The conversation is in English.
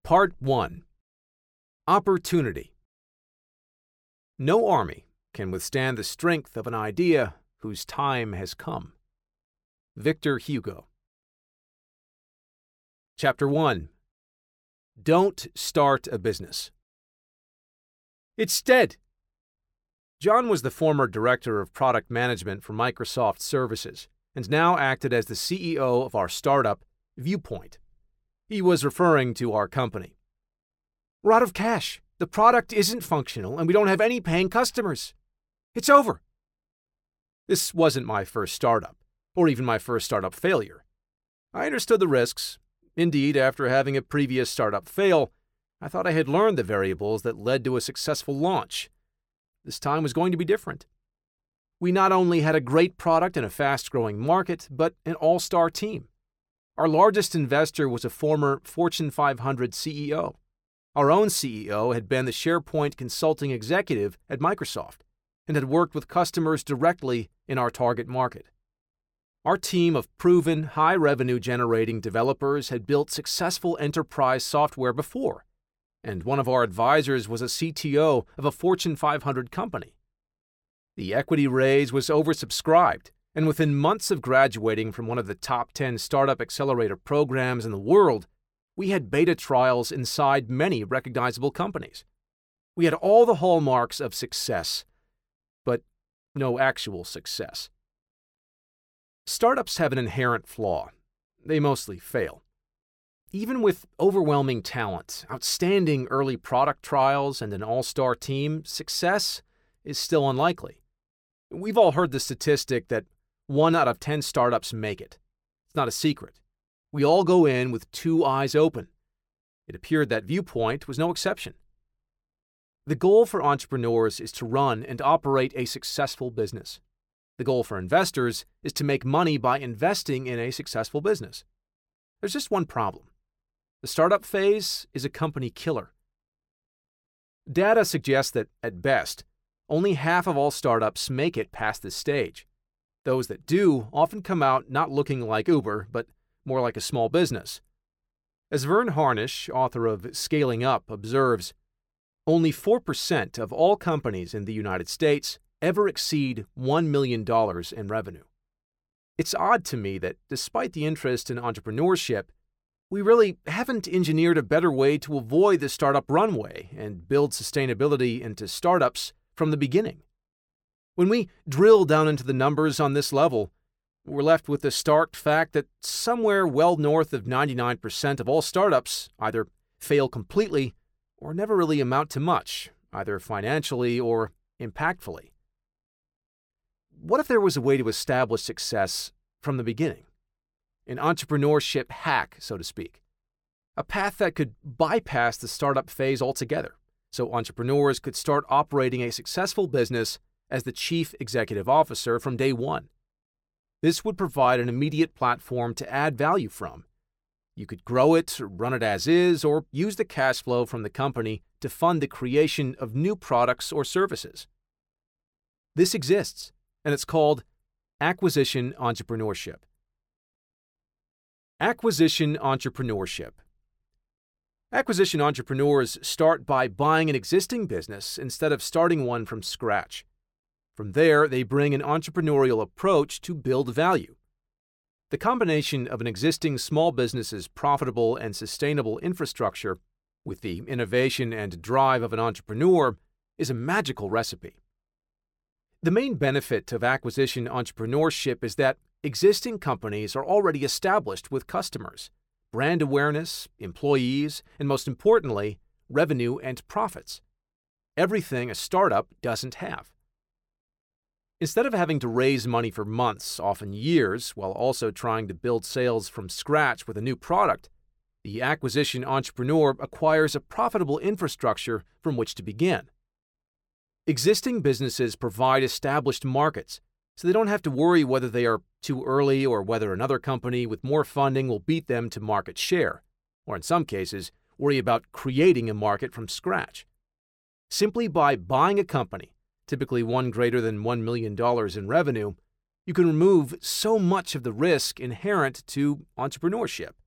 Part 1. Opportunity. No army can withstand the strength of an idea whose time has come. Victor Hugo. Chapter 1. Don't start a business. It's dead. John was the former director of product management for Microsoft Services and now acted as the CEO of our startup, Viewpoint. He was referring to our company. We're out of cash. The product isn't functional, and we don't have any paying customers. It's over. This wasn't my first startup, or even my first startup failure. I understood the risks. Indeed, after having a previous startup fail, I thought I had learned the variables that led to a successful launch. This time was going to be different. We not only had a great product in a fast-growing market, but an all-star team. Our largest investor was a former Fortune 500 CEO. Our own CEO had been the SharePoint consulting executive at Microsoft and had worked with customers directly in our target market. Our team of proven, high-revenue-generating developers had built successful enterprise software before, and one of our advisors was a CTO of a Fortune 500 company. The equity raise was oversubscribed, and within months of graduating from one of the top 10 startup accelerator programs in the world, we had beta trials inside many recognizable companies. We had all the hallmarks of success, but no actual success. Startups have an inherent flaw. They mostly fail. Even with overwhelming talent, outstanding early product trials, and an all-star team, success is still unlikely. We've all heard the statistic that 1 out of 10 startups make it. It's not a secret. We all go in with 2 eyes open. It appeared that Viewpoint was no exception. The goal for entrepreneurs is to run and operate a successful business. The goal for investors is to make money by investing in a successful business. There's just one problem. The startup phase is a company killer. Data suggests that, at best, only half of all startups make it past this stage. Those that do often come out not looking like Uber, but more like a small business. As Verne Harnish, author of Scaling Up, observes, only 4% of all companies in the United States ever exceed $1 million in revenue. It's odd to me that, despite the interest in entrepreneurship, we really haven't engineered a better way to avoid the startup runway and build sustainability into startups from the beginning. When we drill down into the numbers on this level, we're left with the stark fact that somewhere well north of 99% of all startups either fail completely or never really amount to much, either financially or impactfully. What if there was a way to establish success from the beginning? An entrepreneurship hack, so to speak. A path that could bypass the startup phase altogether, so entrepreneurs could start operating a successful business as the chief executive officer from day one. This would provide an immediate platform to add value from. You could grow it, run it as is, or use the cash flow from the company to fund the creation of new products or services. This exists, and it's called acquisition entrepreneurship. Acquisition entrepreneurship. Acquisition entrepreneurs start by buying an existing business instead of starting one from scratch. From there, they bring an entrepreneurial approach to build value. The combination of an existing small business's profitable and sustainable infrastructure with the innovation and drive of an entrepreneur is a magical recipe. The main benefit of acquisition entrepreneurship is that existing companies are already established with customers, brand awareness, employees, and most importantly, revenue and profits. Everything a startup doesn't have. Instead of having to raise money for months, often years, while also trying to build sales from scratch with a new product, the acquisition entrepreneur acquires a profitable infrastructure from which to begin. Existing businesses provide established markets, so they don't have to worry whether they are too early or whether another company with more funding will beat them to market share, or in some cases, worry about creating a market from scratch. Simply by buying a company, typically one greater than $1 million in revenue, you can remove so much of the risk inherent to entrepreneurship.